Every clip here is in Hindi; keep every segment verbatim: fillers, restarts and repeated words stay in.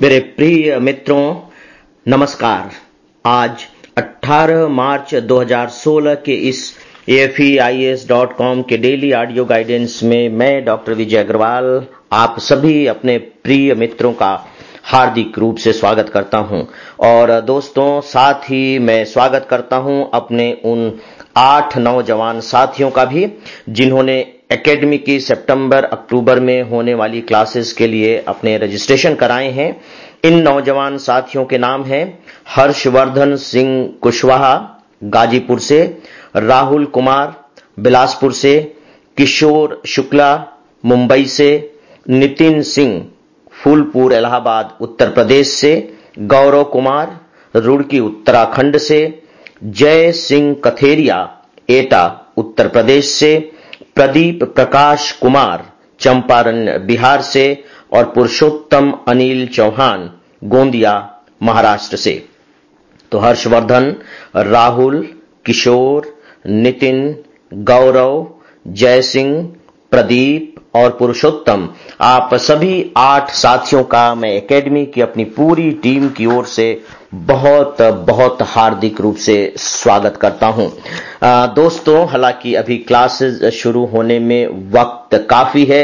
मेरे प्रिय मित्रों, नमस्कार। आज अठारह मार्च दो हज़ार सोलह के इस A F E I A S dot com के डेली ऑडियो गाइडेंस में मैं डॉक्टर विजय अग्रवाल आप सभी अपने प्रिय मित्रों का हार्दिक रूप से स्वागत करता हूं। और दोस्तों, साथ ही मैं स्वागत करता हूं अपने उन आठ नौजवान साथियों का भी जिन्होंने एकेडमी की सितंबर अक्टूबर में होने वाली क्लासेस के लिए अपने रजिस्ट्रेशन कराए हैं। इन नौजवान साथियों के नाम हैं हर्षवर्धन सिंह कुशवाहा गाजीपुर से, राहुल कुमार बिलासपुर से, किशोर शुक्ला मुंबई से, नितिन सिंह फूलपुर इलाहाबाद उत्तर प्रदेश से, गौरव कुमार रुड़की उत्तराखंड से, जय सिंह कथेरिया एटा उत्तर प्रदेश से, प्रदीप प्रकाश कुमार चंपारण बिहार से और पुरुषोत्तम अनिल चौहान गोंदिया महाराष्ट्र से। तो हर्षवर्धन, राहुल, किशोर, नितिन, गौरव, जय सिंह, प्रदीप और पुरुषोत्तम, आप सभी आठ साथियों का मैं एकेडमी की अपनी पूरी टीम की ओर से बहुत बहुत हार्दिक रूप से स्वागत करता हूं। आ, दोस्तों, हालांकि अभी क्लासेस शुरू होने में वक्त काफी है,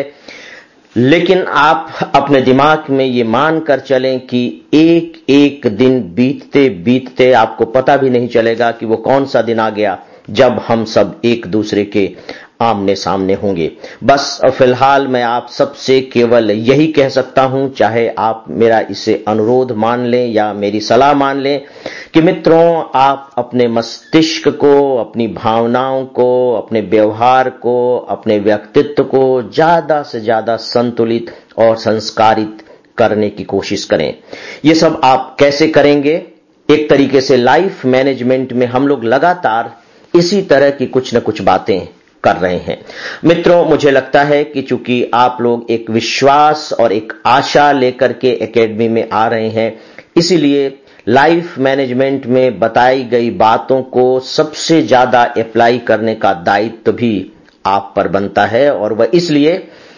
लेकिन आप अपने दिमाग में ये मान कर चलें कि एक एक दिन बीतते बीतते आपको पता भी नहीं चलेगा कि वो कौन सा दिन आ गया जब हम सब एक दूसरे के आमने सामने होंगे। बस फिलहाल मैं आप सबसे केवल यही कह सकता हूं, चाहे आप मेरा इसे अनुरोध मान लें या मेरी सलाह मान लें, कि मित्रों, आप अपने मस्तिष्क को, अपनी भावनाओं को, अपने व्यवहार को, अपने व्यक्तित्व को ज्यादा से ज्यादा संतुलित और संस्कारित करने की कोशिश करें। ये सब आप कैसे करेंगे? एक तरीके से लाइफ मैनेजमेंट में हम लोग लगातार इसी तरह की कुछ न कुछ बातें कर रहे हैं। मित्रों, मुझे लगता है कि चूंकि आप लोग एक विश्वास और एक आशा लेकर के एकेडमी में आ रहे हैं, इसीलिए लाइफ मैनेजमेंट में बताई गई बातों को सबसे ज्यादा अप्लाई करने का दायित्व भी आप पर बनता है। और वह इसलिए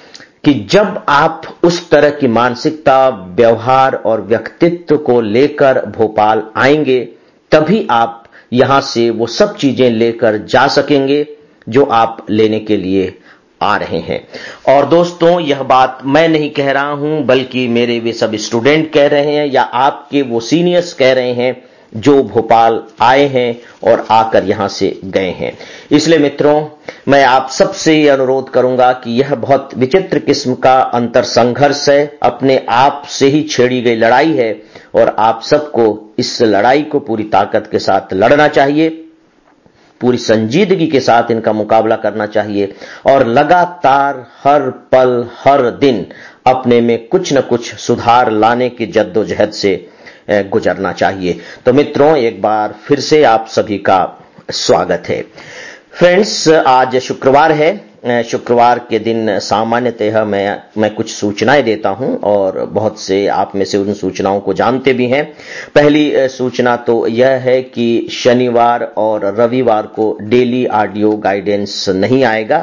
कि जब आप उस तरह की मानसिकता, व्यवहार और व्यक्तित्व को लेकर भोपाल आएंगे, तभी आप यहां से वो सब चीजें लेकर जा सकेंगे जो आप लेने के लिए आ रहे हैं। और दोस्तों, यह बात मैं नहीं कह रहा हूं, बल्कि मेरे वे सब स्टूडेंट कह रहे हैं या आपके वो सीनियर्स कह रहे हैं जो भोपाल आए हैं और आकर यहां से गए हैं। इसलिए मित्रों, मैं आप सबसे ये अनुरोध करूंगा कि यह बहुत विचित्र किस्म का अंतर संघर्ष है, अपने आप से ही छेड़ी गई लड़ाई है और आप सबको इस लड़ाई को पूरी ताकत के साथ लड़ना चाहिए, पूरी संजीदगी के साथ इनका मुकाबला करना चाहिए और लगातार हर पल हर दिन अपने में कुछ न कुछ सुधार लाने की जद्दोजहद से गुजरना चाहिए। तो मित्रों, एक बार फिर से आप सभी का स्वागत है। फ्रेंड्स, आज शुक्रवार है। शुक्रवार के दिन सामान्यतः मैं मैं कुछ सूचनाएं देता हूं और बहुत से आप में से उन सूचनाओं को जानते भी हैं। पहली सूचना तो यह है कि शनिवार और रविवार को डेली ऑडियो गाइडेंस नहीं आएगा,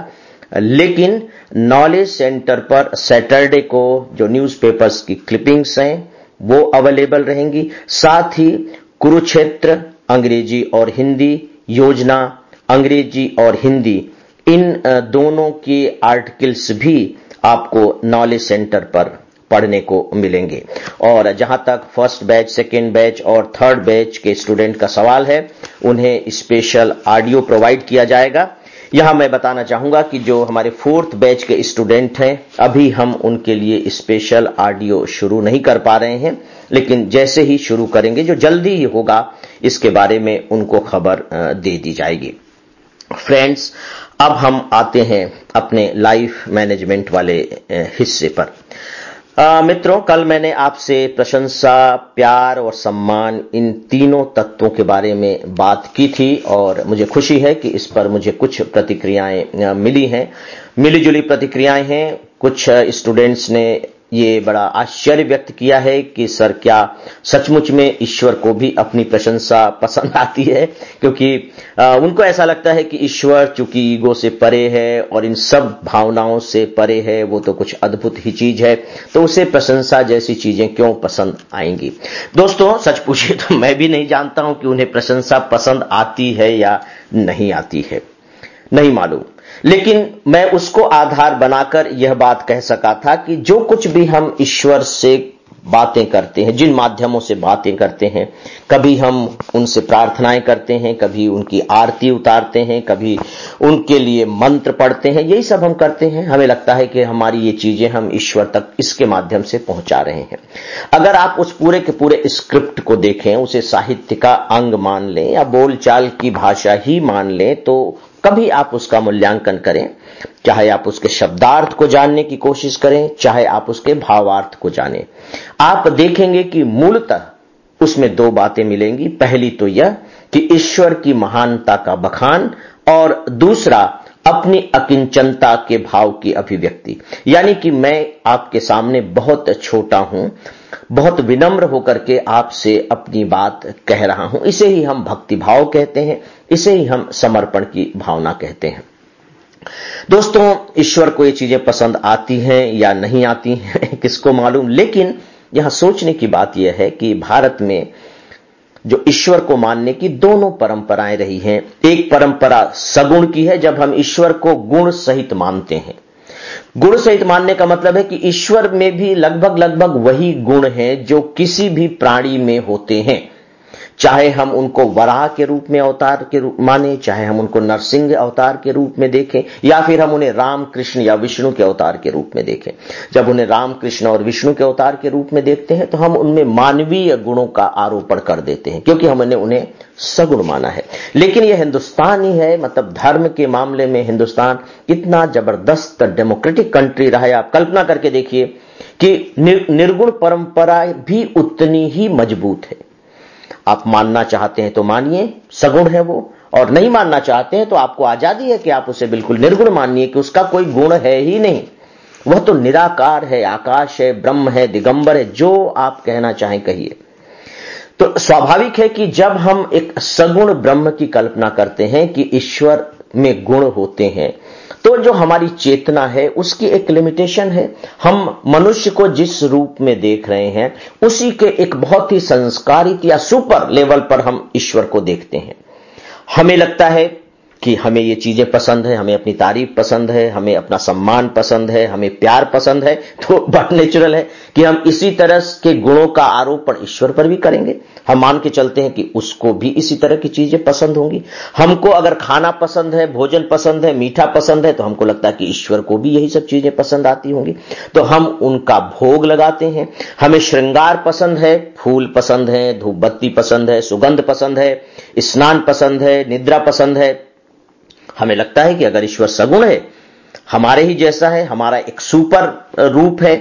लेकिन नॉलेज सेंटर पर सैटरडे को जो न्यूज़पेपर्स की क्लिपिंग्स हैं वो अवेलेबल रहेंगी। साथ ही कुरुक्षेत्र अंग्रेजी और हिंदी, योजना अंग्रेजी और हिंदी, इन दोनों के आर्टिकल्स भी आपको नॉलेज सेंटर पर पढ़ने को मिलेंगे। और जहां तक फर्स्ट बैच, सेकेंड बैच और थर्ड बैच के स्टूडेंट का सवाल है, उन्हें स्पेशल ऑडियो प्रोवाइड किया जाएगा। यहां मैं बताना चाहूंगा कि जो हमारे फोर्थ बैच के स्टूडेंट हैं, अभी हम उनके लिए स्पेशल ऑडियो शुरू नहीं कर पा रहे हैं, लेकिन जैसे ही शुरू करेंगे, जो जल्दी ही होगा, इसके बारे में उनको खबर दे दी जाएगी। फ्रेंड्स, अब हम आते हैं अपने लाइफ मैनेजमेंट वाले हिस्से पर। आ, मित्रों, कल मैंने आपसे प्रशंसा, प्यार और सम्मान, इन तीनों तत्वों के बारे में बात की थी और मुझे खुशी है कि इस पर मुझे कुछ प्रतिक्रियाएं मिली हैं, मिली जुली प्रतिक्रियाएं हैं। कुछ स्टूडेंट्स ने ये बड़ा आश्चर्य व्यक्त किया है कि सर क्या सचमुच में ईश्वर को भी अपनी प्रशंसा पसंद आती है, क्योंकि आ, उनको ऐसा लगता है कि ईश्वर चूंकि ईगो से परे है और इन सब भावनाओं से परे है, वो तो कुछ अद्भुत ही चीज है, तो उसे प्रशंसा जैसी चीजें क्यों पसंद आएंगी। दोस्तों सच पूछे तो मैं भी नहीं जानता हूं कि उन्हें प्रशंसा पसंद आती है या नहीं आती है, नहीं मालूम, लेकिन मैं उसको आधार बनाकर यह बात कह सका था कि जो कुछ भी हम ईश्वर से बातें करते हैं, जिन माध्यमों से बातें करते हैं, कभी हम उनसे प्रार्थनाएं करते हैं, कभी उनकी आरती उतारते हैं, कभी उनके लिए मंत्र पढ़ते हैं, यही सब हम करते हैं। हमें लगता है कि हमारी ये चीजें हम ईश्वर तक इसके माध्यम से पहुंचा रहे हैं। अगर आप उस पूरे के पूरे स्क्रिप्ट को देखें, उसे साहित्य का अंग मान लें या बोलचाल की भाषा ही मान लें, तो कभी आप उसका मूल्यांकन करें, चाहे आप उसके शब्दार्थ को जानने की कोशिश करें, चाहे आप उसके भावार्थ को जानें, आप देखेंगे कि मूलतः उसमें दो बातें मिलेंगी। पहली तो यह कि ईश्वर की महानता का बखान, और दूसरा अपनी अकिंचनता के भाव की अभिव्यक्ति, यानी कि मैं आपके सामने बहुत छोटा हूं, बहुत विनम्र होकर के आपसे अपनी बात कह रहा हूं। इसे ही हम भक्ति भाव कहते हैं, इसे ही हम समर्पण की भावना कहते हैं। दोस्तों ईश्वर को ये चीजें पसंद आती हैं या नहीं आती हैं किसको मालूम, लेकिन यहां सोचने की बात यह है कि भारत में जो ईश्वर को मानने की दोनों परंपराएं रही हैं। एक परंपरा सगुण की है, जब हम ईश्वर को गुण सहित मानते हैं। गुण सहित मानने का मतलब है कि ईश्वर में भी लगभग लगभग वही गुण हैं जो किसी भी प्राणी में होते हैं, चाहे हम उनको वराह के रूप में अवतार के रूप माने, चाहे हम उनको नरसिंह अवतार के रूप में देखें, या फिर हम उन्हें राम कृष्ण या विष्णु के अवतार के रूप में देखें। जब उन्हें राम कृष्ण और विष्णु के अवतार के रूप में देखते हैं तो हम उनमें मानवीय गुणों का आरोपण कर देते हैं, क्योंकि हमने उन्हें सगुण माना है। लेकिन यह हिंदुस्तान ही है, मतलब धर्म के मामले में हिंदुस्तान इतना जबरदस्त डेमोक्रेटिक कंट्री रहा है। आप कल्पना करके देखिए कि निर्गुण परंपरा भी उतनी ही मजबूत है। आप मानना चाहते हैं तो मानिए, सगुण है वो, और नहीं मानना चाहते हैं तो आपको आजादी है कि आप उसे बिल्कुल निर्गुण मानिए कि उसका कोई गुण है ही नहीं, वह तो निराकार है, आकाश है, ब्रह्म है, दिगंबर है, जो आप कहना चाहें कहिए। तो स्वाभाविक है कि जब हम एक सगुण ब्रह्म की कल्पना करते हैं कि ईश्वर में गुण होते हैं, तो जो हमारी चेतना है उसकी एक लिमिटेशन है। हम मनुष्य को जिस रूप में देख रहे हैं उसी के एक बहुत ही संस्कारित या सुपर लेवल पर हम ईश्वर को देखते हैं। हमें लगता है कि हमें ये चीजें पसंद है, हमें अपनी तारीफ पसंद है, हमें अपना सम्मान पसंद है, हमें प्यार पसंद है, तो बट नेचुरल है कि हम इसी तरह के गुणों का आरोपण ईश्वर पर भी करेंगे। हम मान के चलते हैं कि उसको भी इसी तरह की चीजें पसंद होंगी। हमको अगर खाना पसंद है, भोजन पसंद है, मीठा पसंद है, तो हमको लगता है कि ईश्वर को भी यही सब चीजें पसंद आती होंगी, तो हम उनका भोग लगाते हैं। हमें श्रृंगार पसंद है, फूल पसंद है, धूप बत्ती पसंद है, सुगंध पसंद है, स्नान पसंद है, निद्रा पसंद है। हमें लगता है कि अगर ईश्वर सगुण है, हमारे ही जैसा है, हमारा एक सुपर रूप है,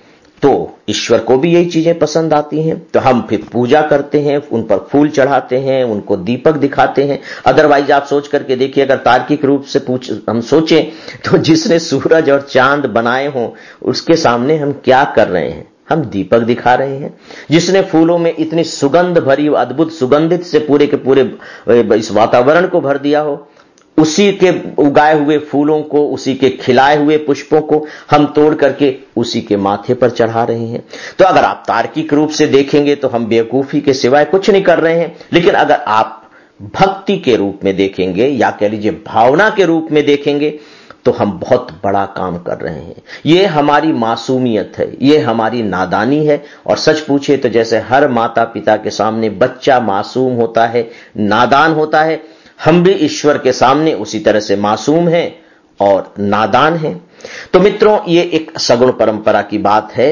तो ईश्वर को भी यही चीजें पसंद आती हैं। तो हम फिर पूजा करते हैं, उन पर फूल चढ़ाते हैं, उनको दीपक दिखाते हैं। अदरवाइज आप सोच करके देखिए, अगर तार्किक रूप से पूछ हम सोचें तो जिसने सूरज और चांद बनाए हों उसके सामने हम क्या कर रहे हैं? हम दीपक दिखा रहे हैं। जिसने फूलों में इतनी सुगंध भरी, अद्भुत सुगंधित से पूरे के पूरे इस वातावरण को भर दिया हो, उसी के उगाए हुए फूलों को, उसी के खिलाए हुए पुष्पों को हम तोड़ करके उसी के माथे पर चढ़ा रहे हैं। तो अगर आप तार्किक रूप से देखेंगे तो हम बेवकूफी के सिवाय कुछ नहीं कर रहे हैं। लेकिन अगर आप भक्ति के रूप में देखेंगे, या कह लीजिए भावना के रूप में देखेंगे, तो हम बहुत बड़ा काम कर रहे हैं। ये हमारी मासूमियत है, ये हमारी नादानी है। और सच पूछे तो जैसे हर माता पिता के सामने बच्चा मासूम होता है, नादान होता है, हम भी ईश्वर के सामने उसी तरह से मासूम हैं और नादान हैं। तो मित्रों, ये एक सगुण परंपरा की बात है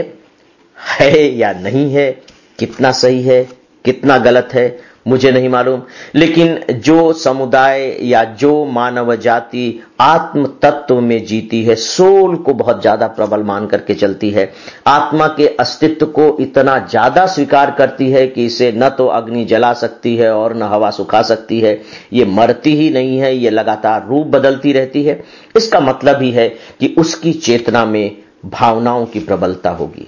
है या नहीं है, कितना सही है, कितना गलत है, मुझे नहीं मालूम। लेकिन जो समुदाय या जो मानव जाति आत्म तत्व में जीती है, सोल को बहुत ज्यादा प्रबल मान करके चलती है, आत्मा के अस्तित्व को इतना ज्यादा स्वीकार करती है कि इसे न तो अग्नि जला सकती है और न हवा सुखा सकती है, ये मरती ही नहीं है, ये लगातार रूप बदलती रहती है। इसका मतलब ही है कि उसकी चेतना में भावनाओं की प्रबलता होगी,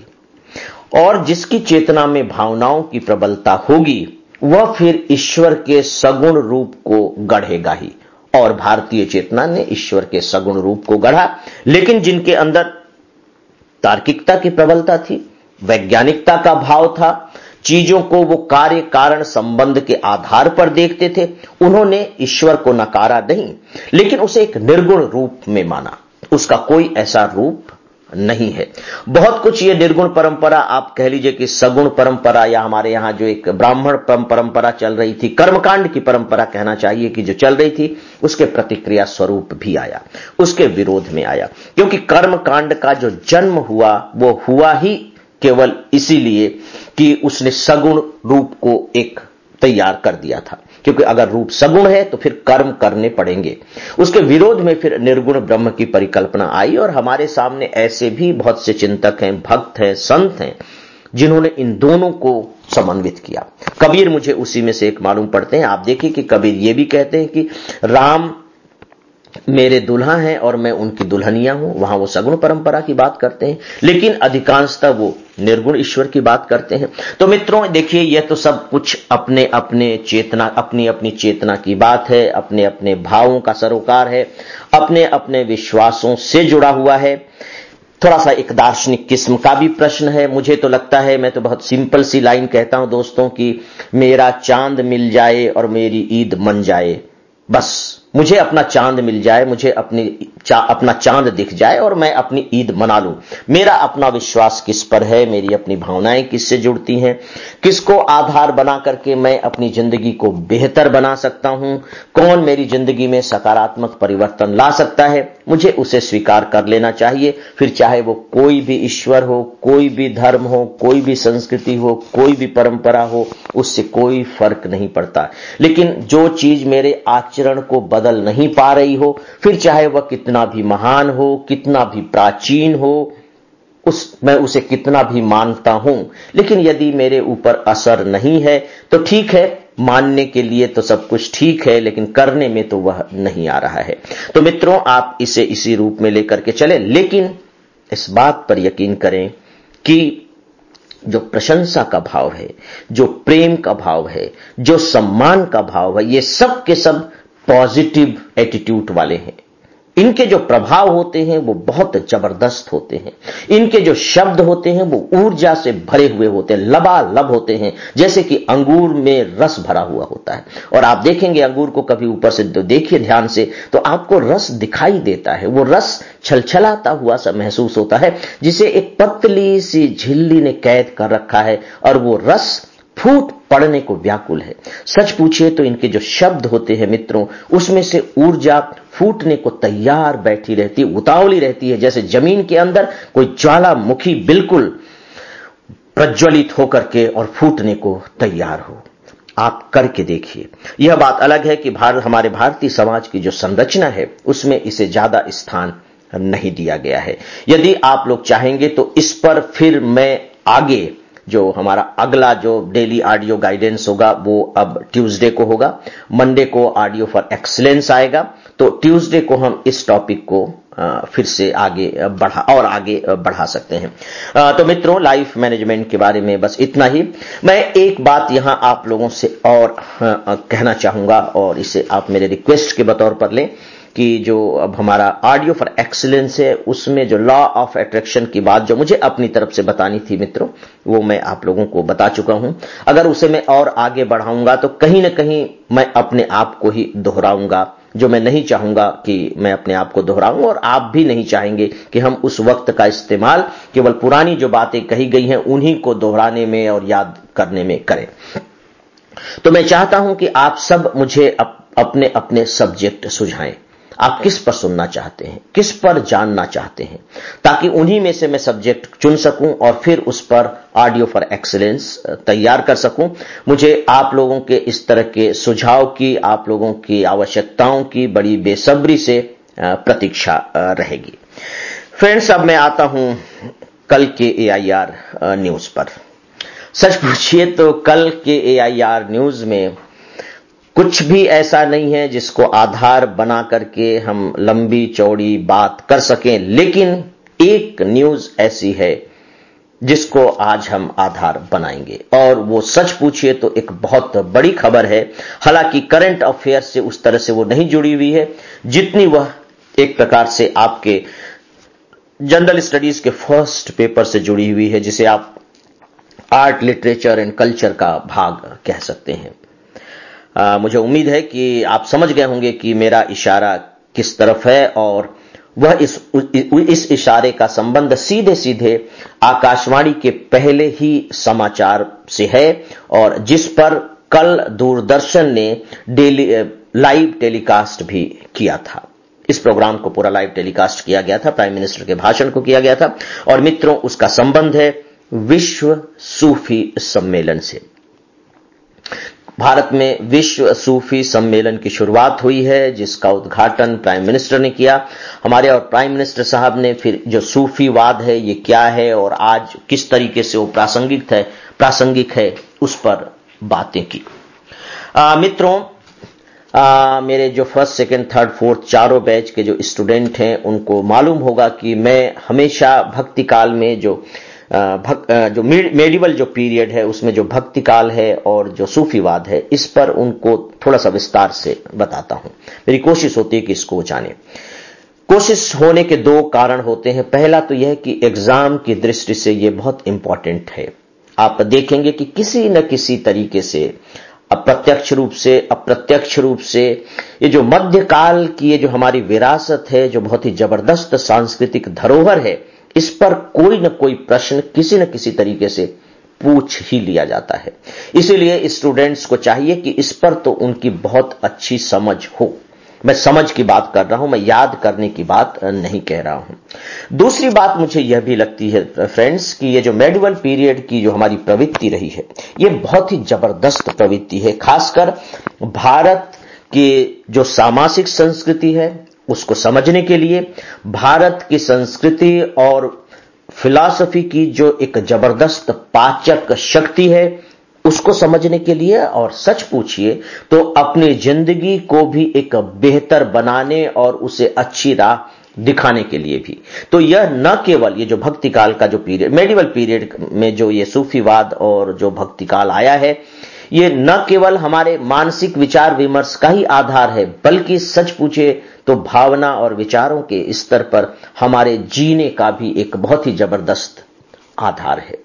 और जिसकी चेतना में भावनाओं की प्रबलता होगी वह फिर ईश्वर के सगुण रूप को गढ़ेगा ही। और भारतीय चेतना ने ईश्वर के सगुण रूप को गढ़ा, लेकिन जिनके अंदर तार्किकता की प्रबलता थी, वैज्ञानिकता का भाव था, चीजों को वो कार्य कारण संबंध के आधार पर देखते थे, उन्होंने ईश्वर को नकारा नहीं, लेकिन उसे एक निर्गुण रूप में माना। उसका कोई ऐसा रूप नहीं है। बहुत कुछ ये निर्गुण परंपरा, आप कह लीजिए कि सगुण परंपरा, या हमारे यहां जो एक ब्राह्मण परंपरा चल रही थी, कर्मकांड की परंपरा कहना चाहिए कि जो चल रही थी, उसके प्रतिक्रिया स्वरूप भी आया, उसके विरोध में आया। क्योंकि कर्मकांड का जो जन्म हुआ वो हुआ ही केवल इसीलिए कि उसने सगुण रूप को एक तैयार कर दिया था। क्योंकि अगर रूप सगुण है तो फिर कर्म करने पड़ेंगे। उसके विरोध में फिर निर्गुण ब्रह्म की परिकल्पना आई, और हमारे सामने ऐसे भी बहुत से चिंतक हैं, भक्त हैं, संत हैं, जिन्होंने इन दोनों को समन्वित किया। कबीर मुझे उसी में से एक मालूम पड़ते हैं। आप देखिए कि कबीर ये भी कहते हैं कि राम मेरे दुल्हा हैं और मैं उनकी दुल्हनिया हूं, वहां वो सगुण परंपरा की बात करते हैं, लेकिन अधिकांशतः वो निर्गुण ईश्वर की बात करते हैं। तो मित्रों देखिए, यह तो सब कुछ अपने अपने चेतना, अपनी अपनी चेतना की बात है, अपने अपने भावों का सरोकार है, अपने अपने विश्वासों से जुड़ा हुआ है। थोड़ा सा एक दार्शनिक किस्म का भी प्रश्न है। मुझे तो लगता है, मैं तो बहुत सिंपल सी लाइन कहता हूं दोस्तों कि मेरा चांद मिल जाए और मेरी ईद मन जाए, बस मुझे अपना चांद मिल जाए, मुझे अपनी चा, अपना चांद दिख जाए और मैं अपनी ईद मना लूं। मेरा अपना विश्वास किस पर है, मेरी अपनी भावनाएं किससे जुड़ती हैं, किसको आधार बना करके मैं अपनी जिंदगी को बेहतर बना सकता हूं, कौन मेरी जिंदगी में सकारात्मक परिवर्तन ला सकता है, मुझे उसे स्वीकार कर लेना चाहिए। फिर चाहे वो कोई भी ईश्वर हो, कोई भी धर्म हो, कोई भी संस्कृति हो, कोई भी परंपरा हो, उससे कोई फर्क नहीं पड़ता। लेकिन जो चीज मेरे आचरण को बदल नहीं पा रही हो, फिर चाहे वह कितना भी महान हो, कितना भी प्राचीन हो, उस मैं उसे कितना भी मानता हूं, लेकिन यदि मेरे ऊपर असर नहीं है तो ठीक है, मानने के लिए तो सब कुछ ठीक है, लेकिन करने में तो वह नहीं आ रहा है। तो मित्रों, आप इसे इसी रूप में लेकर के चले, लेकिन इस बात पर यकीन करें कि जो प्रशंसा का भाव है, जो प्रेम का भाव है, जो सम्मान का भाव है, ये सब के सब पॉजिटिव एटीट्यूड वाले हैं। इनके जो प्रभाव होते हैं वो बहुत जबरदस्त होते हैं। इनके जो शब्द होते हैं वो ऊर्जा से भरे हुए होते हैं, लबालब होते हैं, जैसे कि अंगूर में रस भरा हुआ होता है। और आप देखेंगे अंगूर को कभी ऊपर से तो देखिए ध्यान से, तो आपको रस दिखाई देता है, वो रस छलछलाता हुआ सा महसूस होता है, जिसे एक पतली सी झिल्ली ने कैद कर रखा है, और वो रस फूट पड़ने को व्याकुल है। सच पूछिए तो इनके जो शब्द होते हैं मित्रों, उसमें से ऊर्जा फूटने को तैयार बैठी रहती है, उतावली रहती है, जैसे जमीन के अंदर कोई ज्वालामुखी बिल्कुल प्रज्वलित होकर के और फूटने को तैयार हो। आप करके देखिए। यह बात अलग है कि भारत, हमारे भारतीय समाज की जो संरचना है, उसमें इसे ज्यादा स्थान नहीं दिया गया है। यदि आप लोग चाहेंगे तो इस पर फिर मैं आगे जो हमारा अगला जो डेली ऑडियो गाइडेंस होगा वो अब ट्यूसडे को होगा। मंडे को ऑडियो फॉर एक्सीलेंस आएगा, तो ट्यूसडे को हम इस टॉपिक को आ, फिर से आगे बढ़ा और आगे बढ़ा सकते हैं। आ, तो मित्रों, लाइफ मैनेजमेंट के बारे में बस इतना ही। मैं एक बात यहां आप लोगों से और आ, कहना चाहूंगा, और इसे आप मेरे रिक्वेस्ट के बतौर पर लें कि जो अब हमारा ऑडियो फॉर एक्सीलेंस है, उसमें जो लॉ ऑफ अट्रैक्शन की बात जो मुझे अपनी तरफ से बतानी थी मित्रों, वो मैं आप लोगों को बता चुका हूं। अगर उसे मैं और आगे बढ़ाऊंगा तो कहीं ना कहीं मैं अपने आप को ही दोहराऊंगा, जो मैं नहीं चाहूंगा कि मैं अपने आप को दोहराऊं, और आप भी नहीं चाहेंगे कि हम उस वक्त का इस्तेमाल केवल पुरानी जो बातें कही गई हैं उन्हीं को दोहराने में और याद करने में करें। तो मैं चाहता हूं कि आप सब मुझे अप, अपने अपने सब्जेक्ट सुझाएं। आप किस पर सुनना चाहते हैं, किस पर जानना चाहते हैं, ताकि उन्हीं में से मैं सब्जेक्ट चुन सकूं और फिर उस पर ऑडियो फॉर एक्सीलेंस तैयार कर सकूं। मुझे आप लोगों के इस तरह के सुझाव की, आप लोगों की आवश्यकताओं की बड़ी बेसब्री से प्रतीक्षा रहेगी। फ्रेंड्स, अब मैं आता हूं कल के ए आई आर न्यूज पर। सच पूछिए तो कल के ए आई आर न्यूज में कुछ भी ऐसा नहीं है जिसको आधार बना करके हम लंबी चौड़ी बात कर सकें, लेकिन एक न्यूज ऐसी है जिसको आज हम आधार बनाएंगे, और वो सच पूछिए तो एक बहुत बड़ी खबर है। हालांकि करंट अफेयर से उस तरह से वो नहीं जुड़ी हुई है जितनी वह एक प्रकार से आपके जनरल स्टडीज के फर्स्ट पेपर से जुड़ी हुई है, जिसे आप आर्ट, लिटरेचर एंड कल्चर का भाग कह सकते हैं। आ, मुझे उम्मीद है कि आप समझ गए होंगे कि मेरा इशारा किस तरफ है, और वह इस इस इशारे का संबंध सीधे सीधे आकाशवाणी के पहले ही समाचार से है, और जिस पर कल दूरदर्शन ने डेली लाइव टेलीकास्ट भी किया था। इस प्रोग्राम को पूरा लाइव टेलीकास्ट किया गया था, प्राइम मिनिस्टर के भाषण को किया गया था। और मित्रों, उसका संबंध है विश्व सूफी सम्मेलन से। भारत में विश्व सूफी सम्मेलन की शुरुआत हुई है, जिसका उद्घाटन प्राइम मिनिस्टर ने किया। हमारे और प्राइम मिनिस्टर साहब ने फिर जो सूफीवाद है ये क्या है और आज किस तरीके से वो प्रासंगिक है प्रासंगिक है उस पर बातें की। आ, मित्रों, आ, मेरे जो फर्स्ट, सेकंड, थर्ड, फोर्थ चारों बैच के जो स्टूडेंट हैं उनको मालूम होगा कि मैं हमेशा भक्ति काल में जो भक, जो मेडिवल जो पीरियड है उसमें जो भक्ति काल है और जो सूफीवाद है, इस पर उनको थोड़ा सा विस्तार से बताता हूं। मेरी कोशिश होती है कि इसको जाने। कोशिश होने के दो कारण होते हैं। पहला तो यह कि एग्जाम की दृष्टि से यह बहुत इंपॉर्टेंट है। आप देखेंगे कि किसी न किसी तरीके से, अप्रत्यक्ष रूप से, अप्रत्यक्ष रूप से, ये जो मध्यकाल की ये जो हमारी विरासत है, जो बहुत ही जबरदस्त सांस्कृतिक धरोहर है, इस पर कोई न कोई प्रश्न किसी न किसी तरीके से पूछ ही लिया जाता है। इसीलिए स्टूडेंट्स को चाहिए कि इस पर तो उनकी बहुत अच्छी समझ हो। मैं समझ की बात कर रहा हूं, मैं याद करने की बात नहीं कह रहा हूं। दूसरी बात मुझे यह भी लगती है फ्रेंड्स कि ये जो मेडिवल पीरियड की जो हमारी प्रवृत्ति रही है, ये बहुत ही जबरदस्त प्रवृत्ति है। खासकर भारत की जो सामाजिक संस्कृति है उसको समझने के लिए, भारत की संस्कृति और फिलॉसफी की जो एक जबरदस्त पाचक शक्ति है उसको समझने के लिए, और सच पूछिए तो अपनी जिंदगी को भी एक बेहतर बनाने और उसे अच्छी राह दिखाने के लिए भी। तो यह न केवल ये जो भक्ति काल का जो पीरियड, मेडिवल पीरियड में जो ये सूफीवाद और जो भक्ति काल आया है, ये न केवल हमारे मानसिक विचार विमर्श का ही आधार है, बल्कि सच पूछे तो भावना और विचारों के स्तर पर हमारे जीने का भी एक बहुत ही जबरदस्त आधार है।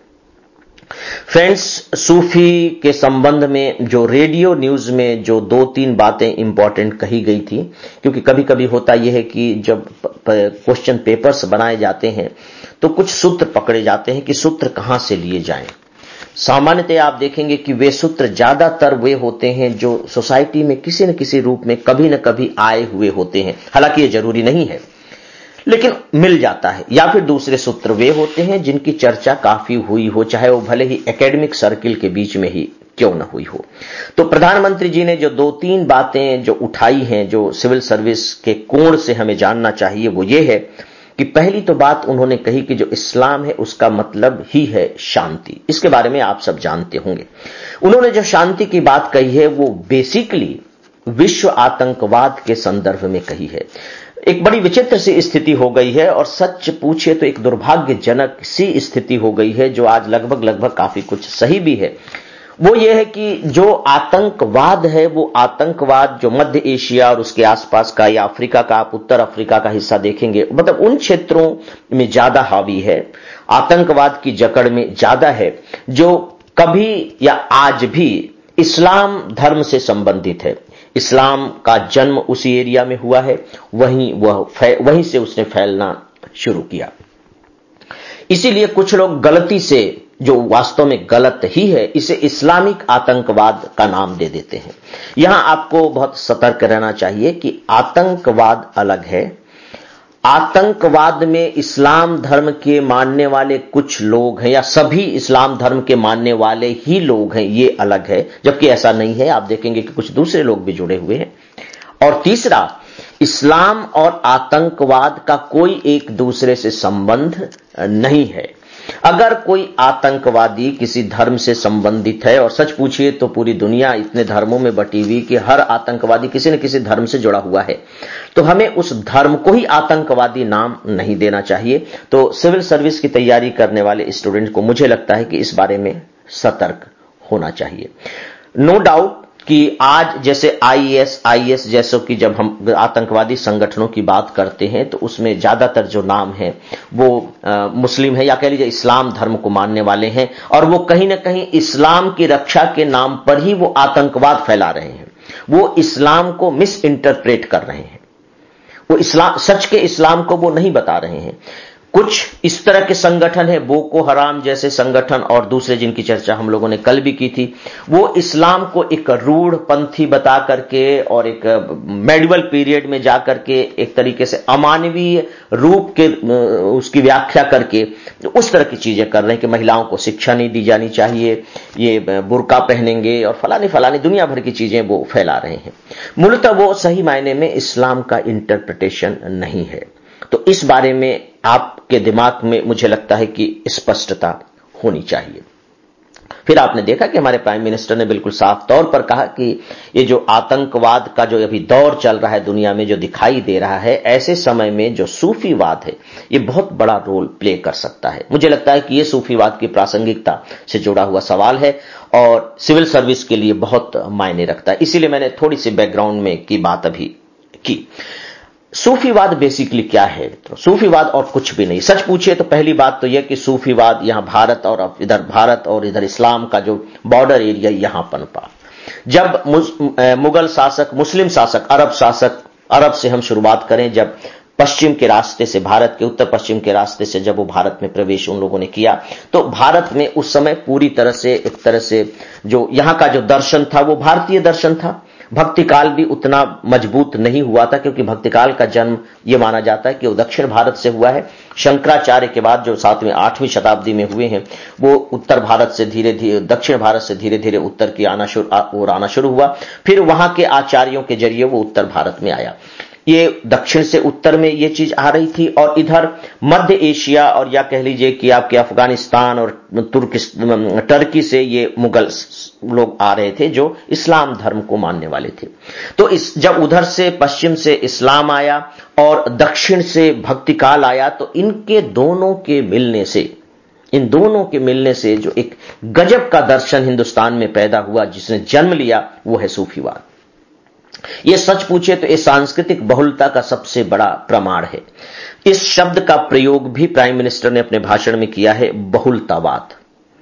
फ्रेंड्स, सूफी के संबंध में जो रेडियो न्यूज में जो दो तीन बातें इंपॉर्टेंट कही गई थी, क्योंकि कभी कभी होता यह है कि जब क्वेश्चन पेपर्स बनाए जाते हैं तो कुछ सूत्र पकड़े जाते हैं कि सूत्र कहां से लिए जाएं। सामान्यतः आप देखेंगे कि वे सूत्र ज्यादातर वे होते हैं जो सोसाइटी में किसी न किसी रूप में कभी न कभी आए हुए होते हैं। हालांकि ये जरूरी नहीं है, लेकिन मिल जाता है। या फिर दूसरे सूत्र वे होते हैं जिनकी चर्चा काफी हुई हो, चाहे वो भले ही एकेडमिक सर्किल के बीच में ही क्यों न हुई हो। तो प्रधानमंत्री जी ने जो दो तीन बातें जो उठाई हैं, जो सिविल सर्विस के कोण से हमें जानना चाहिए, वो ये है कि पहली तो बात उन्होंने कही कि जो इस्लाम है उसका मतलब ही है शांति। इसके बारे में आप सब जानते होंगे। उन्होंने जो शांति की बात कही है वो बेसिकली विश्व आतंकवाद के संदर्भ में कही है। एक बड़ी विचित्र सी स्थिति हो गई है, और सच पूछे तो एक दुर्भाग्यजनक सी स्थिति हो गई है, जो आज लगभग लगभग काफी कुछ सही भी है। वो ये है कि जो आतंकवाद है, वो आतंकवाद जो मध्य एशिया और उसके आसपास का, या अफ्रीका का, आप उत्तर अफ्रीका का हिस्सा देखेंगे, मतलब उन क्षेत्रों में ज्यादा हावी है, आतंकवाद की जकड़ में ज्यादा है, जो कभी या आज भी इस्लाम धर्म से संबंधित है। इस्लाम का जन्म उसी एरिया में हुआ है, वहीं वह वहीं से उसने फैलना शुरू किया। इसीलिए कुछ लोग गलती से, जो वास्तव में गलत ही है, इसे इस्लामिक आतंकवाद का नाम दे देते हैं। यहां आपको बहुत सतर्क रहना चाहिए कि आतंकवाद अलग है। आतंकवाद में इस्लाम धर्म के मानने वाले कुछ लोग हैं, या सभी इस्लाम धर्म के मानने वाले ही लोग हैं, ये अलग है, जबकि ऐसा नहीं है। आप देखेंगे कि कुछ दूसरे लोग भी जुड़े हुए हैं। और तीसरा, इस्लाम और आतंकवाद का कोई एक दूसरे से संबंध नहीं है। अगर कोई आतंकवादी किसी धर्म से संबंधित है, और सच पूछिए तो पूरी दुनिया इतने धर्मों में बटी हुई कि हर आतंकवादी किसी न किसी धर्म से जुड़ा हुआ है, तो हमें उस धर्म को ही आतंकवादी नाम नहीं देना चाहिए। तो सिविल सर्विस की तैयारी करने वाले स्टूडेंट को मुझे लगता है कि इस बारे में सतर्क होना चाहिए। नो डाउट कि आज जैसे आईएस आईएस जैसों की जब हम आतंकवादी संगठनों की बात करते हैं तो उसमें ज्यादातर जो नाम है वो आ, मुस्लिम है या कह लीजिए इस्लाम धर्म को मानने वाले हैं, और वो कहीं ना कहीं इस्लाम की रक्षा के नाम पर ही वो आतंकवाद फैला रहे हैं। वो इस्लाम को मिस इंटरप्रेट कर रहे हैं, वो इस्लाम सच के इस्लाम को वो नहीं बता रहे हैं। कुछ इस तरह के संगठन है, बोको हराम जैसे संगठन और दूसरे जिनकी चर्चा हम लोगों ने कल भी की थी, वो इस्लाम को एक रूढ़ पंथी बता करके और एक मेडिवल पीरियड में जाकर के एक तरीके से अमानवीय रूप के उसकी व्याख्या करके उस तरह की चीजें कर रहे हैं कि महिलाओं को शिक्षा नहीं दी जानी चाहिए, ये बुर्का पहनेंगे और फलानी फलानी दुनिया भर की चीजें वो फैला रहे हैं। मूलतः वो सही मायने में इस्लाम का इंटरप्रिटेशन नहीं है। तो इस बारे में आपके दिमाग में मुझे लगता है कि स्पष्टता होनी चाहिए। फिर आपने देखा कि हमारे प्राइम मिनिस्टर ने बिल्कुल साफ तौर पर कहा कि ये जो आतंकवाद का जो अभी दौर चल रहा है दुनिया में, जो दिखाई दे रहा है, ऐसे समय में जो सूफीवाद है ये बहुत बड़ा रोल प्ले कर सकता है। मुझे लगता है कि ये सूफीवाद की प्रासंगिकता से जुड़ा हुआ सवाल है और सिविल सर्विस के लिए बहुत मायने रखता है। इसीलिए मैंने थोड़ी सी बैकग्राउंड में की बात अभी की। सूफीवाद बेसिकली क्या है? तो सूफीवाद और कुछ भी नहीं। सच पूछिए तो पहली बात तो यह कि सूफीवाद यहां भारत और इधर भारत और इधर इस्लाम का जो बॉर्डर एरिया यहां पनपा। जब मुगल शासक, मुस्लिम शासक, अरब शासक, अरब से हम शुरुआत करें, जब पश्चिम के रास्ते से, भारत के उत्तर पश्चिम के रास्ते से जब वो भारत में प्रवेश उन लोगों ने किया, तो भारत में उस समय पूरी तरह से एक तरह से जो यहां का जो दर्शन था वो भारतीय दर्शन था। भक्ति काल भी उतना मजबूत नहीं हुआ था, क्योंकि भक्ति काल का जन्म यह माना जाता है कि वो दक्षिण भारत से हुआ है। शंकराचार्य के बाद जो सातवीं आठवीं शताब्दी में हुए हैं वो उत्तर भारत से धीरे धीरे, दक्षिण भारत से धीरे धीरे उत्तर की आना शुरू और आना शुरू हुआ। फिर वहां के आचार्यों के जरिए वो उत्तर भारत में आया। ये दक्षिण से उत्तर में ये चीज आ रही थी, और इधर मध्य एशिया और या कह लीजिए कि आपके अफगानिस्तान और तुर्किस्तान, टर्की से ये मुगल लोग आ रहे थे जो इस्लाम धर्म को मानने वाले थे। तो इस जब उधर से पश्चिम से इस्लाम आया और दक्षिण से भक्ति काल आया, तो इनके दोनों के मिलने से इन दोनों के मिलने से जो एक गजब का दर्शन हिंदुस्तान में पैदा हुआ, जिसने जन्म लिया, वो है सूफीवाद। ये सच पूछे तो ये सांस्कृतिक बहुलता का सबसे बड़ा प्रमाण है। इस शब्द का प्रयोग भी प्राइम मिनिस्टर ने अपने भाषण में किया है, बहुलतावाद।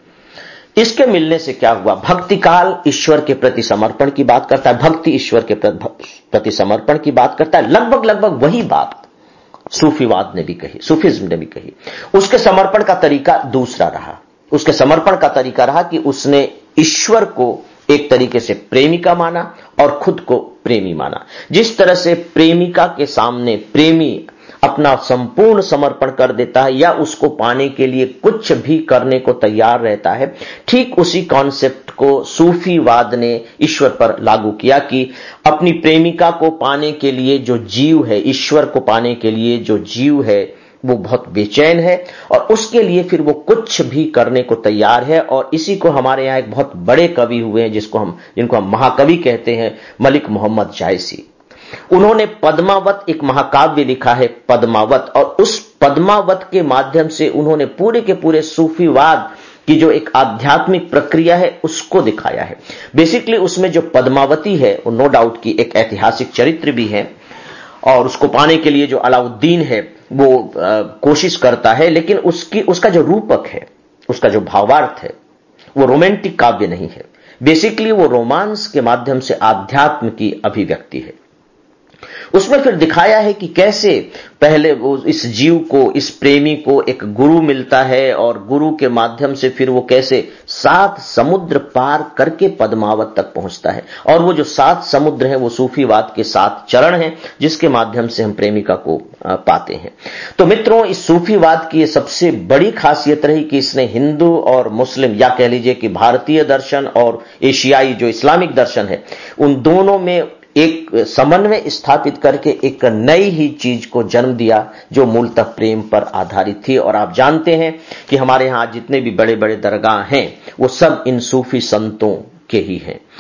इसके मिलने से क्या हुआ? भक्ति काल ईश्वर के प्रति समर्पण की बात करता है, भक्ति ईश्वर के प्रति समर्पण की बात करता है। लगभग लगभग वही बात सूफीवाद ने भी कही, सूफिज्म ने भी कही। उसके समर्पण का तरीका दूसरा रहा। उसके समर्पण का तरीका रहा कि उसने ईश्वर को एक तरीके से प्रेमिका माना और खुद को प्रेमी माना। जिस तरह से प्रेमिका के सामने प्रेमी अपना संपूर्ण समर्पण कर देता है या उसको पाने के लिए कुछ भी करने को तैयार रहता है, ठीक उसी कॉन्सेप्ट को सूफीवाद ने ईश्वर पर लागू किया कि अपनी प्रेमिका को पाने के लिए जो जीव है, ईश्वर को पाने के लिए जो जीव है, वो बहुत बेचैन है और उसके लिए फिर वो कुछ भी करने को तैयार है। और इसी को हमारे यहाँ एक बहुत बड़े कवि हुए हैं जिसको हम जिनको हम महाकवि कहते हैं, मलिक मोहम्मद जायसी। उन्होंने पद्मावत एक महाकाव्य लिखा है, पद्मावत, और उस पद्मावत के माध्यम से उन्होंने पूरे के पूरे सूफीवाद की जो एक आध्यात्मिक प्रक्रिया है उसको दिखाया है। बेसिकली उसमें जो पद्मावती है वो नो डाउट की एक ऐतिहासिक चरित्र भी है और उसको पाने के लिए जो अलाउद्दीन है वो आ, कोशिश करता है, लेकिन उसकी उसका जो रूपक है, उसका जो भावार्थ है, वो रोमांटिक काव्य नहीं है। बेसिकली वो रोमांस के माध्यम से आध्यात्म की अभिव्यक्ति है। उसमें फिर दिखाया है कि कैसे पहले वो इस जीव को, इस प्रेमी को एक गुरु मिलता है और गुरु के माध्यम से फिर वो कैसे सात समुद्र पार करके पद्मावत तक पहुंचता है। और वो जो सात समुद्र है वो सूफीवाद के सात चरण हैं जिसके माध्यम से हम प्रेमिका को पाते हैं। तो मित्रों, इस सूफीवाद की सबसे बड़ी खासियत रही कि इसने हिंदू और मुस्लिम या कह लीजिए कि भारतीय दर्शन और एशियाई जो इस्लामिक दर्शन है, उन दोनों में एक समन्वय स्थापित करके एक नई ही चीज को जन्म दिया जो मूलतः प्रेम पर आधारित थी। और आप जानते हैं कि हमारे यहां जितने भी बड़े बड़े दरगाह हैं वो सब इन सूफी संतों के ही हैं।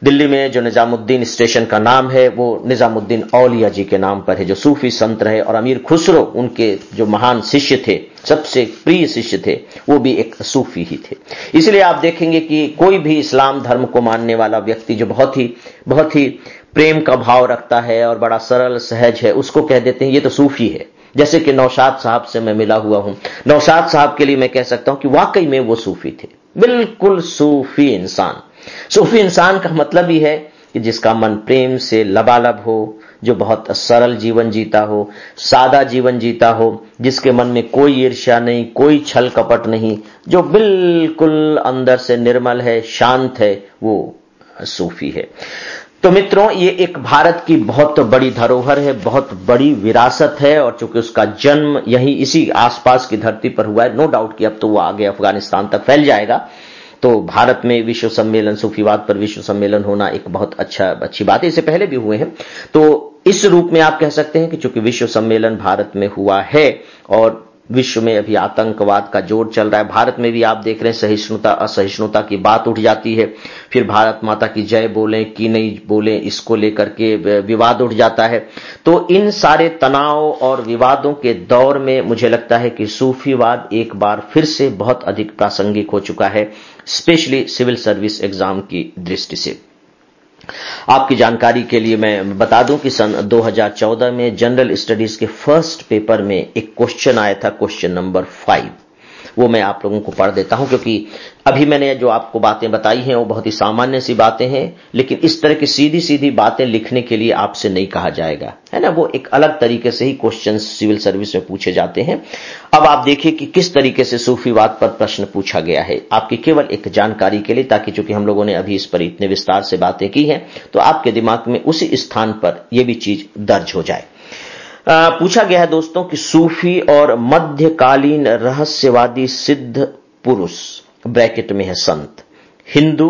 दिल्ली में जो निजामुद्दीन स्टेशन का नाम है वो निजामुद्दीन औलिया जी के नाम पर है, जो सूफी संत रहे, और अमीर खुसरो उनके जो महान शिष्य थे, सबसे प्रिय शिष्य थे, वो भी एक सूफी ही थे। इसलिए आप देखेंगे कि कोई भी इस्लाम धर्म को मानने वाला व्यक्ति जो बहुत ही बहुत ही प्रेम का भाव रखता है और बड़ा सरल सहज है, उसको कह देते हैं ये तो सूफी है। जैसे कि नौशाद साहब से मैं मिला हुआ हूं, नौशाद साहब के लिए मैं कह सकता हूं कि वाकई में वो सूफी थे, बिल्कुल सूफी इंसान। सूफी इंसान का मतलब ही है कि जिसका मन प्रेम से लबालब हो, जो बहुत सरल जीवन जीता हो, सादा जीवन जीता हो, जिसके मन में कोई ईर्ष्या नहीं, कोई छल कपट नहीं, जो बिल्कुल अंदर से निर्मल है, शांत है, वो सूफी है। तो मित्रों, ये एक भारत की बहुत बड़ी धरोहर है, बहुत बड़ी विरासत है, और चूंकि उसका जन्म यही इसी आसपास की धरती पर हुआ है, नो डाउट कि अब तो वो आगे अफगानिस्तान तक फैल जाएगा। तो भारत में विश्व सम्मेलन, सूफीवाद पर विश्व सम्मेलन होना एक बहुत अच्छा अच्छी बात है, इससे पहले भी हुए हैं। तो इस रूप में आप कह सकते हैं कि चूंकि विश्व सम्मेलन भारत में हुआ है और विश्व में अभी आतंकवाद का जोर चल रहा है, भारत में भी आप देख रहे हैं सहिष्णुता असहिष्णुता की बात उठ जाती है, फिर भारत माता की जय बोलें कि नहीं बोलें, इसको लेकर के विवाद उठ जाता है। तो इन सारे तनाव और विवादों के दौर में मुझे लगता है कि सूफीवाद एक बार फिर से बहुत अधिक प्रासंगिक हो चुका है, स्पेशली सिविल सर्विस एग्जाम की दृष्टि से। आपकी जानकारी के लिए मैं बता दूं कि सन दो हज़ार चौदह में जनरल स्टडीज के फर्स्ट पेपर में एक क्वेश्चन आया था, क्वेश्चन नंबर फाइव। वो मैं आप लोगों को पढ़ देता हूं, क्योंकि अभी मैंने जो आपको बातें बताई हैं वो बहुत ही सामान्य सी बातें हैं, लेकिन इस तरह की सीधी सीधी बातें लिखने के लिए आपसे नहीं कहा जाएगा, है ना। वो एक अलग तरीके से ही क्वेश्चन सिविल सर्विस में पूछे जाते हैं। अब आप देखिए कि किस तरीके से सूफीवाद पर प्रश्न पूछा गया है, आपकी केवल एक जानकारी के लिए, ताकि चूंकि हम लोगों ने अभी इस पर इतने विस्तार से बातें की हैं, तो आपके दिमाग में उसी स्थान पर यह भी चीज दर्ज हो जाए। आ, पूछा गया है दोस्तों कि सूफी और मध्यकालीन रहस्यवादी सिद्ध पुरुष, ब्रैकेट में है संत, हिंदू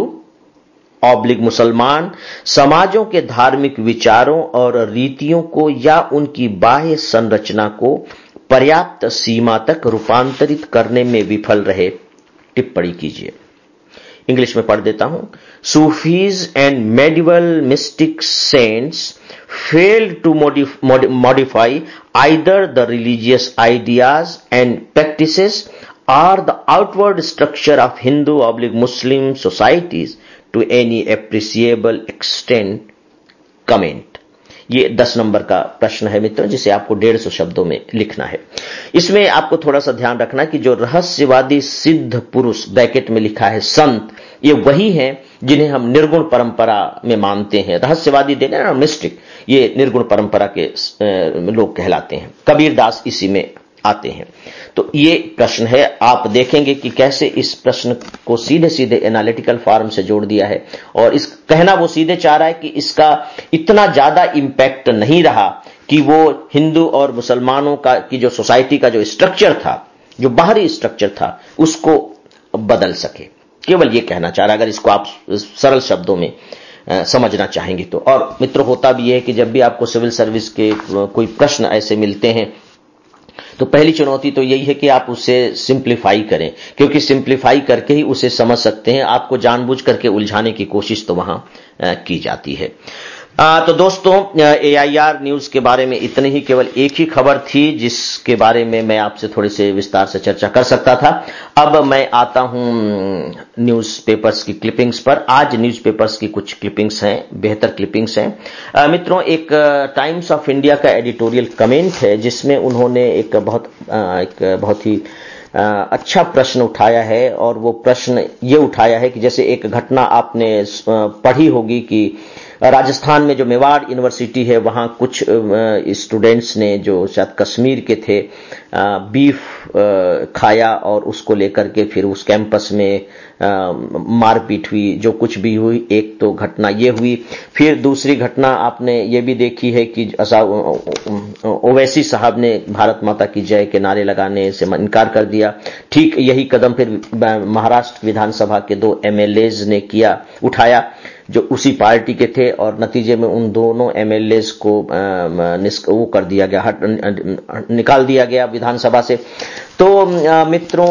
ऑब्लिक मुसलमान समाजों के धार्मिक विचारों और रीतियों को या उनकी बाह्य संरचना को पर्याप्त सीमा तक रूपांतरित करने में विफल रहे। टिप्पणी कीजिए। इंग्लिश में पढ़ देता हूं। Sufis and medieval mystic saints failed to modif- mod- modify either the religious ideas and practices or the outward structure of Hindu oblique Muslim societies to any appreciable extent. Comment. ये दस नंबर का प्रश्न है मित्रों, जिसे आपको डेढ़ सौ शब्दों में लिखना है। इसमें आपको थोड़ा सा ध्यान रखना कि जो रहस्यवादी सिद्ध पुरुष, ब्रैकेट में लिखा है संत, ये वही हैं जिन्हें हम निर्गुण परंपरा में मानते हैं। रहस्यवादी देने ना मिस्टिक, ये निर्गुण परंपरा के लोग कहलाते हैं। कबीरदास इसी में आते हैं। तो ये प्रश्न है, आप देखेंगे कि कैसे इस प्रश्न को सीधे सीधे एनालिटिकल फॉर्म से जोड़ दिया है, और इस कहना वो सीधे चाह रहा है कि इसका इतना ज्यादा इंपैक्ट नहीं रहा कि वो हिंदू और मुसलमानों का की जो सोसाइटी का जो स्ट्रक्चर था, जो बाहरी स्ट्रक्चर था, उसको बदल सके। केवल ये कहना चाह रहा है, अगर इसको आप सरल शब्दों में आ, समझना चाहेंगे तो। और मित्रों, होता भी है कि जब भी आपको सिविल सर्विस के कोई प्रश्न ऐसे मिलते हैं, तो पहली चुनौती तो यही है कि आप उसे सिंप्लीफाई करें, क्योंकि सिंप्लीफाई करके ही उसे समझ सकते हैं। आपको जानबूझ करके उलझाने की कोशिश तो वहां की जाती है। आ, तो दोस्तों, ए आई आर न्यूज के बारे में इतनी ही, केवल एक ही खबर थी जिसके बारे में मैं आपसे थोड़े से विस्तार से चर्चा कर सकता था। अब मैं आता हूं न्यूज़पेपर्स की क्लिपिंग्स पर। आज न्यूज़पेपर्स की कुछ क्लिपिंग्स हैं, बेहतर क्लिपिंग्स हैं। आ, मित्रों, एक टाइम्स ऑफ इंडिया का एडिटोरियल कमेंट है, जिसमें उन्होंने एक बहुत आ, एक बहुत ही आ, अच्छा प्रश्न उठाया है, और वो प्रश्न ये उठाया है कि जैसे एक घटना आपने पढ़ी होगी कि राजस्थान में जो मेवाड़ यूनिवर्सिटी है, वहां कुछ स्टूडेंट्स ने जो शायद कश्मीर के थे, बीफ खाया और उसको लेकर के फिर उस कैंपस में मारपीट हुई, जो कुछ भी हुई। एक तो घटना ये हुई। फिर दूसरी घटना आपने ये भी देखी है कि ओवैसी साहब ने भारत माता की जय के नारे लगाने से इनकार कर दिया। ठीक यही कदम फिर महाराष्ट्र विधानसभा के दो एम एल एज ने किया, उठाया। जो उसी पार्टी के थे, और नतीजे में उन दोनों एमएलएस को वो कर दिया गया, हट निकाल दिया गया विधानसभा से। तो मित्रों,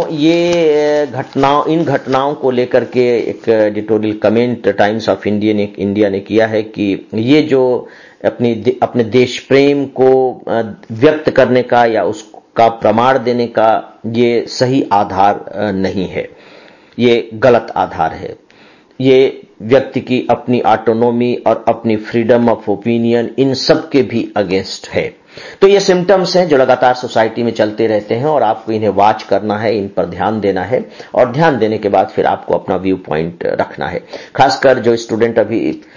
ये घटनाओं इन घटनाओं को लेकर के एक editorial comment Times of India ने इंडिया ने किया है कि ये जो अपनी अपने देश प्रेम को व्यक्त करने का या उसका प्रमाण देने का ये सही आधार नहीं है, ये गलत आधार है। ये व्यक्ति की अपनी ऑटोनॉमी और अपनी फ्रीडम ऑफ ओपिनियन, इन सब के भी अगेंस्ट है। तो ये सिम्टम्स हैं जो लगातार सोसाइटी में चलते रहते हैं, और आपको इन्हें वॉच करना है, इन पर ध्यान देना है, और ध्यान देने के बाद फिर आपको अपना व्यू पॉइंट रखना है। खासकर जो स्टूडेंट अभी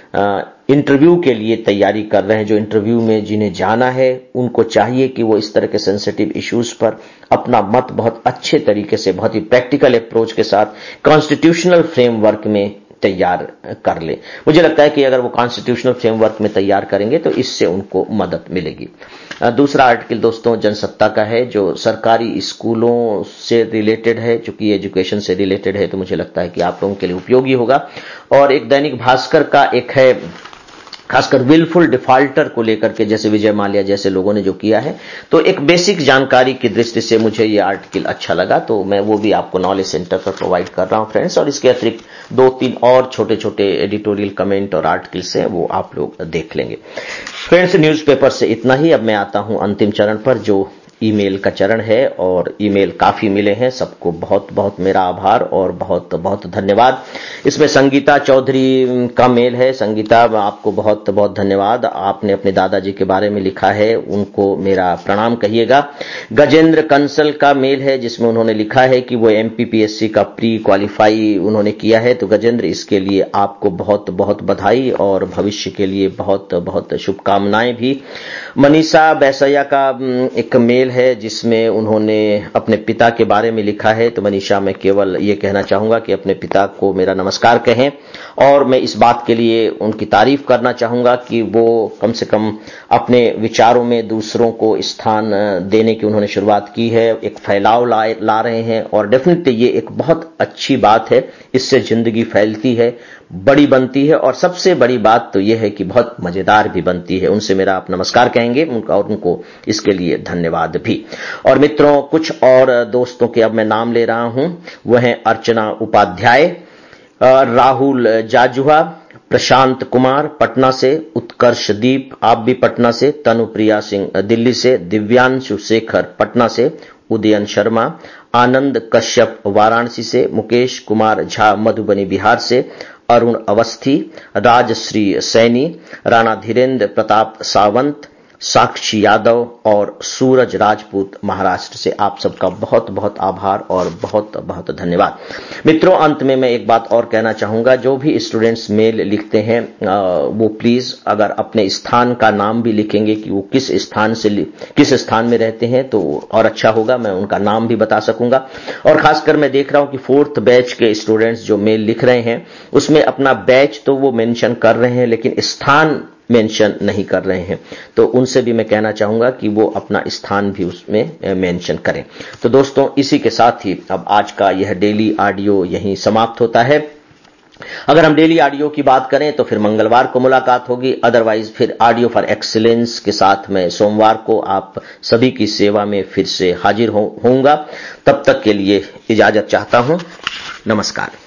इंटरव्यू के लिए तैयारी कर रहे हैं, जो इंटरव्यू में जिन्हें जाना है, उनको चाहिए कि वो इस तरह के सेंसिटिव इश्यूज पर अपना मत बहुत अच्छे तरीके से, बहुत ही प्रैक्टिकल अप्रोच के साथ कॉन्स्टिट्यूशनल फ्रेमवर्क में तैयार कर ले। मुझे लगता है कि अगर वो कॉन्स्टिट्यूशनल फ्रेमवर्क में तैयार करेंगे तो इससे उनको मदद मिलेगी। दूसरा आर्टिकल दोस्तों जनसत्ता का है, जो सरकारी स्कूलों से रिलेटेड है। चूंकि एजुकेशन से रिलेटेड है तो मुझे लगता है कि आप लोगों के लिए उपयोगी होगा। और एक दैनिक भास्कर का एक है, खासकर विलफुल डिफॉल्टर को लेकर के, जैसे विजय माल्या जैसे लोगों ने जो किया है, तो एक बेसिक जानकारी की दृष्टि से मुझे ये आर्टिकल अच्छा लगा, तो मैं वो भी आपको नॉलेज सेंटर पर प्रोवाइड कर रहा हूं फ्रेंड्स। और इसके अतिरिक्त दो तीन और छोटे छोटे एडिटोरियल कमेंट और आर्टिकल्स हैं, वो आप लोग देख लेंगे फ्रेंड्स। न्यूज़पेपर से इतना ही। अब मैं आता हूं अंतिम चरण पर, जो ईमेल का चरण है, और ईमेल काफी मिले हैं। सबको बहुत बहुत मेरा आभार और बहुत बहुत धन्यवाद। इसमें संगीता चौधरी का मेल है। संगीता, आपको बहुत बहुत धन्यवाद, आपने अपने दादाजी के बारे में लिखा है, उनको मेरा प्रणाम कहिएगा। गजेंद्र कंसल का मेल है, जिसमें उन्होंने लिखा है कि वो एमपीपीएससी का प्री क्वालिफाई उन्होंने किया है। तो गजेंद्र, इसके लिए आपको बहुत बहुत बधाई और भविष्य के लिए बहुत बहुत शुभकामनाएं भी। मनीषा बैसैया का एक मेल है, जिसमें उन्होंने अपने पिता के बारे में लिखा है। तो मनीषा, मैं केवल ये कहना चाहूंगा कि अपने पिता को मेरा नमस्कार कहें, और मैं इस बात के लिए उनकी तारीफ करना चाहूंगा कि वो कम से कम अपने विचारों में दूसरों को स्थान देने की उन्होंने शुरुआत की है, एक फैलाव ला, ला रहे हैं, और डेफिनेटली ये एक बहुत अच्छी बात है। इससे जिंदगी फैलती है, बड़ी बनती है, और सबसे बड़ी बात तो यह है कि बहुत मजेदार भी बनती है। उनसे मेरा आप नमस्कार कहेंगे, उनका और उनको इसके लिए धन्यवाद भी। और मित्रों, कुछ और दोस्तों के अब मैं नाम ले रहा हूं, वह हैं अर्चना उपाध्याय, राहुल जाजुआ, प्रशांत कुमार पटना से, उत्कर्ष दीप आप भी पटना से, तनुप्रिया सिंह दिल्ली से, दिव्यांशु शेखर पटना से, उदयन शर्मा, आनंद कश्यप वाराणसी से, मुकेश कुमार झा मधुबनी बिहार से, अरुण अवस्थी, राजश्री सैनी, राणा धीरेन्द्र प्रताप सावंत, साक्षी यादव और सूरज राजपूत महाराष्ट्र से। आप सबका बहुत बहुत आभार और बहुत बहुत धन्यवाद। मित्रों, अंत में मैं एक बात और कहना चाहूंगा, जो भी स्टूडेंट्स मेल लिखते हैं वो प्लीज अगर अपने स्थान का नाम भी लिखेंगे कि वो किस स्थान से किस स्थान में रहते हैं तो और अच्छा होगा, मैं उनका नाम भी बता सकूंगा। और खासकर मैं देख रहा हूं कि फोर्थ बैच के स्टूडेंट्स जो मेल लिख रहे हैं उसमें अपना बैच तो वो मेंशन कर रहे हैं, लेकिन स्थान मेंशन नहीं कर रहे हैं। तो उनसे भी मैं कहना चाहूंगा कि वो अपना स्थान भी उसमें मेंशन करें। तो दोस्तों, इसी के साथ ही अब आज का यह डेली ऑडियो यहीं समाप्त होता है। अगर हम डेली ऑडियो की बात करें तो फिर मंगलवार को मुलाकात होगी, अदरवाइज फिर ऑडियो फॉर एक्सीलेंस के साथ मैं सोमवार को आप सभी की सेवा में फिर से हाजिर होऊंगा। तब तक के लिए इजाजत चाहता हूं। नमस्कार।